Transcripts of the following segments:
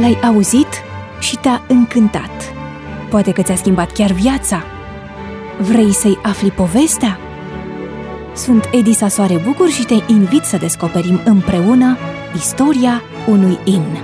l-ai auzit și te-a încântat. Poate că ți-a schimbat chiar viața. Vrei să-i afli povestea? Sunt Edi Sasoare Bucur și te invit să descoperim împreună istoria unui imn.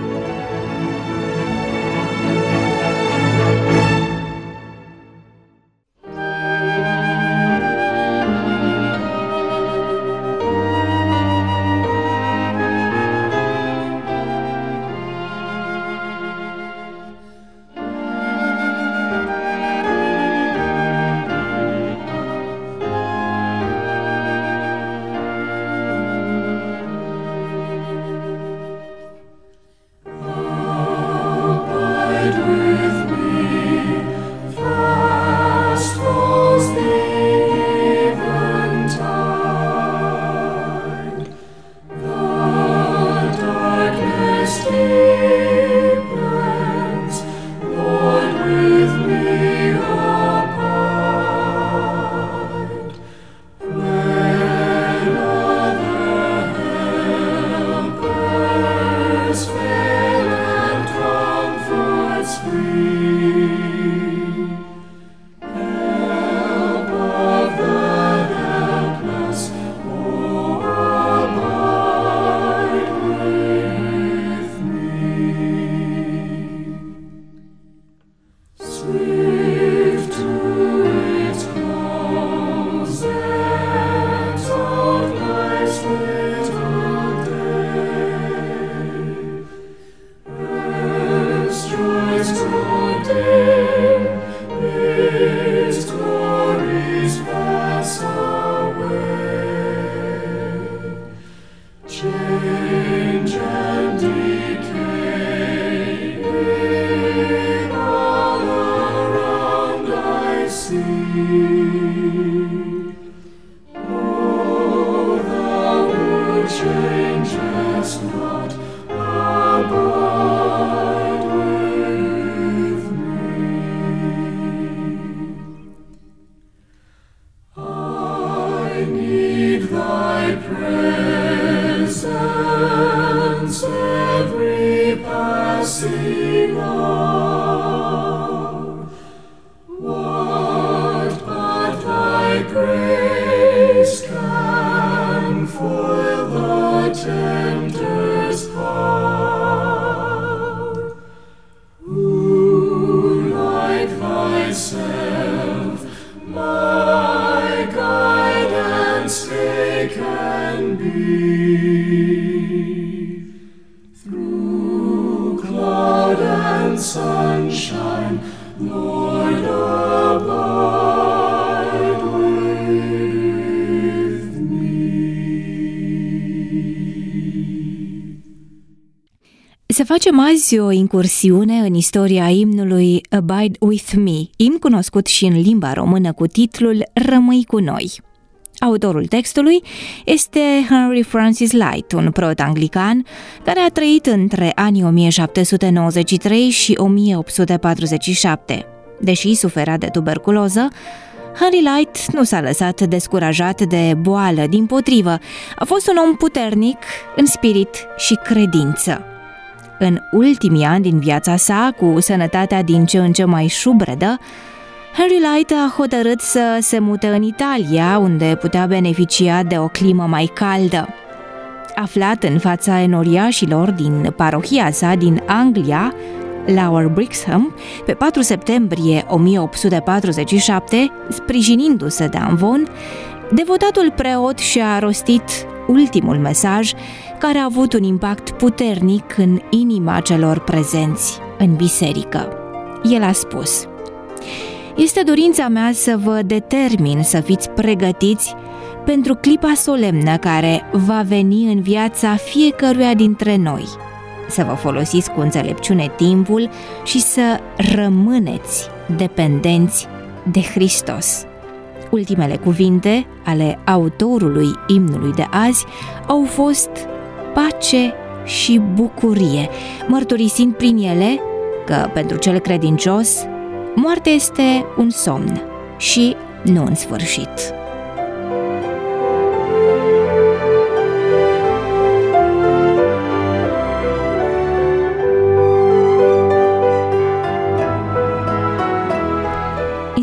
Să facem azi o incursiune în istoria imnului Abide With Me, imn cunoscut și în limba română cu titlul Rămâi cu noi. Autorul textului este Henry Francis Lyte, un preot anglican care a trăit între anii 1793 și 1847. Deși suferea de tuberculoză, Henry Lyte nu s-a lăsat descurajat de boală, dimpotrivă, a fost un om puternic în spirit și credință. În ultimii ani din viața sa, cu sănătatea din ce în ce mai șubredă, Henry Lyte a hotărât să se mute în Italia, unde putea beneficia de o climă mai caldă. Aflat în fața enoriașilor din parohia sa din Anglia, Lower Brixham, pe 4 septembrie 1847, sprijinindu-se de amvon, devotatul preot și-a rostit ultimul mesaj care a avut un impact puternic în inima celor prezenți în biserică. El a spus: "Este dorința mea să vă determin să fiți pregătiți pentru clipa solemnă care va veni în viața fiecăruia dintre noi, să vă folosiți cu înțelepciune timpul și să rămâneți dependenți de Hristos." Ultimele cuvinte ale autorului imnului de azi au fost pace și bucurie, mărturisind prin ele că pentru cel credincios moartea este un somn și nu un sfârșit.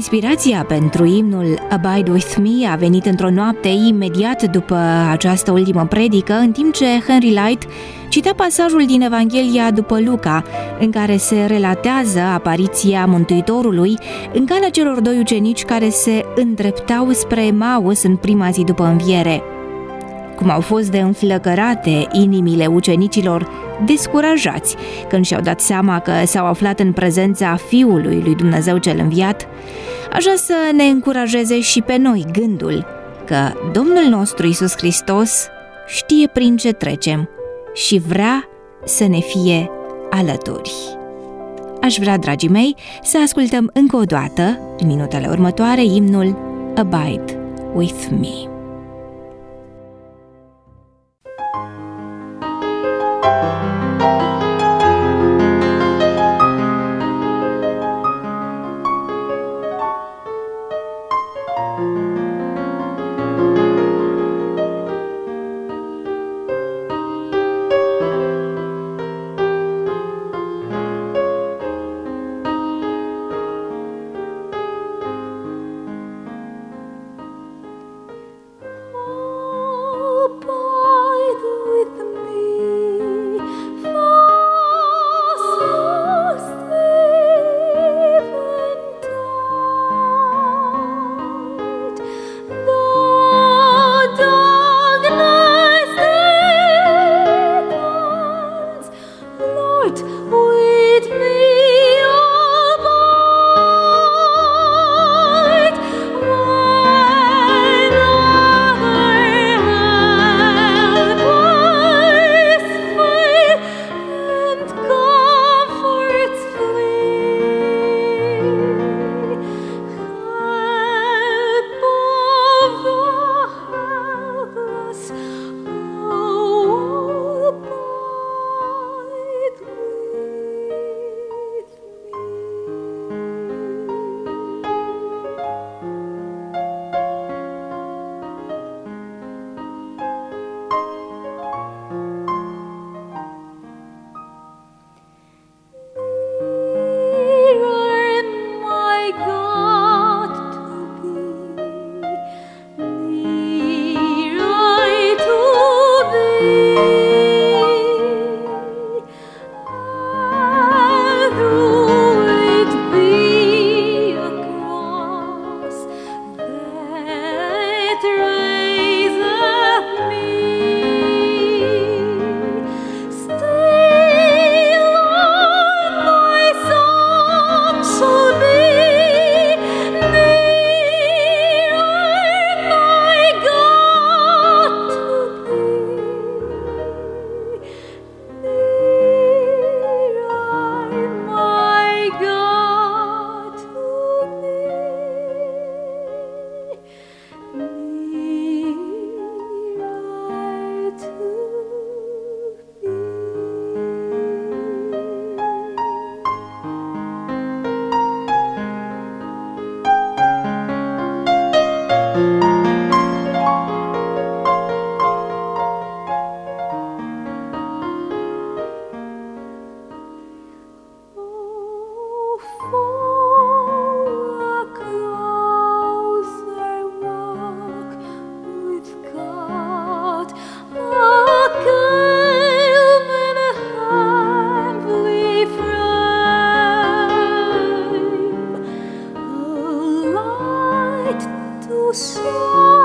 Inspirația pentru imnul Abide With Me a venit într-o noapte imediat după această ultimă predică, în timp ce Henry Light citea pasajul din Evanghelia după Luca, în care se relatează apariția Mântuitorului în calea celor doi ucenici care se îndreptau spre Emaus în prima zi după înviere. Cum au fost de înflăcărate inimile ucenicilor, descurajați când și-au dat seama că s-au aflat în prezența Fiului lui Dumnezeu cel înviat, așa să ne încurajeze și pe noi gândul că Domnul nostru Iisus Hristos știe prin ce trecem și vrea să ne fie alături. Aș vrea, dragii mei, să ascultăm încă o dată, în minutele următoare, imnul Abide With Me. So